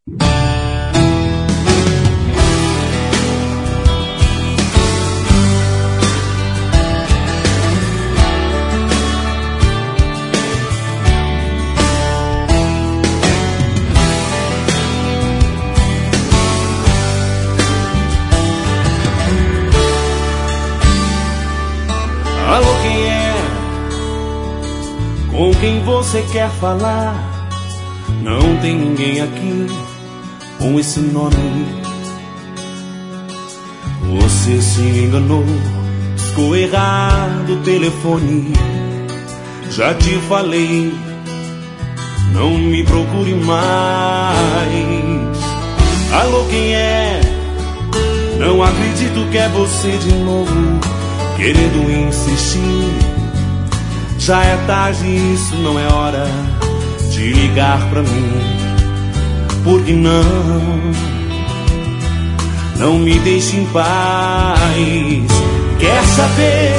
Alô, quem é? Com quem você quer falar? Não tem ninguém aqui com esse nome. Você se enganou, ficou errado o telefone. Já te falei, não me procure mais. Alô, quem é? Não acredito que é você de novo, querendo insistir. Já é tarde, isso não é hora de ligar pra mim. Por que não me deixe em paz? Quer saber?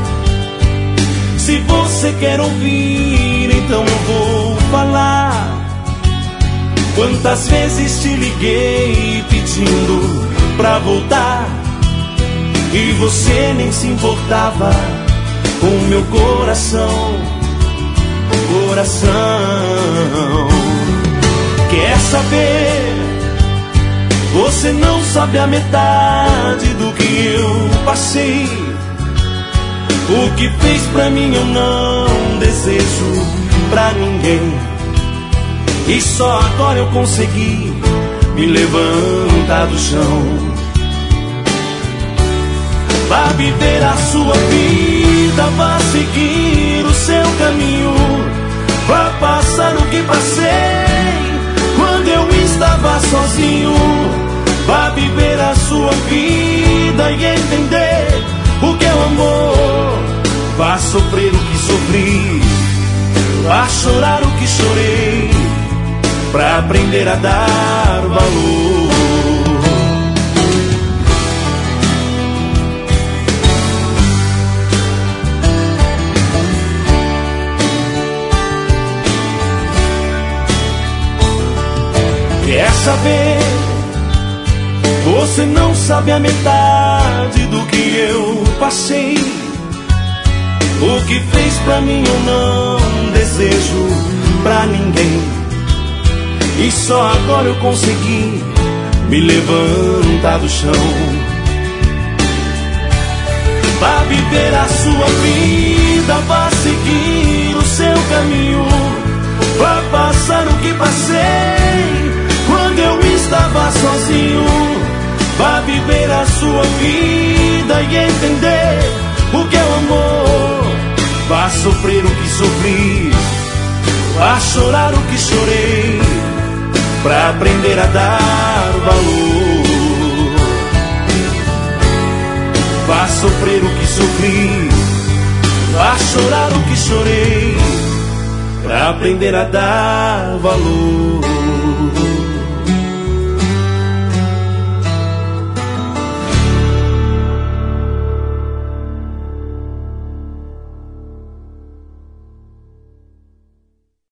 Se você quer ouvir, então eu vou falar. Quantas vezes te liguei pedindo pra voltar e você nem se importava com o meu coração. Quer saber? Você não sabe a metade do que eu passei. O que fez pra mim eu não desejo pra ninguém. E só agora eu consegui me levantar do chão. Vá viver a sua vida, vá seguir o seu caminho, vá passar o que passei quando eu estava sozinho. Vá viver a sua vida e entender o que é o amor. Vá sofrer o que sofri, vá chorar o que chorei, pra aprender a dar valor. Quer saber? Você não sabe a metade do que eu passei. O que fez pra mim eu não desejo pra ninguém. E só agora eu consegui me levantar do chão. Vá viver a sua vida, vá seguir o seu caminho, vá passar o que passei quando eu estava sozinho. Vá viver a sua vida e entender o que é o amor. Vá sofrer o que sofri, vá chorar o que chorei, pra aprender a dar valor. Vá sofrer o que sofri, vá chorar o que chorei, pra aprender a dar valor.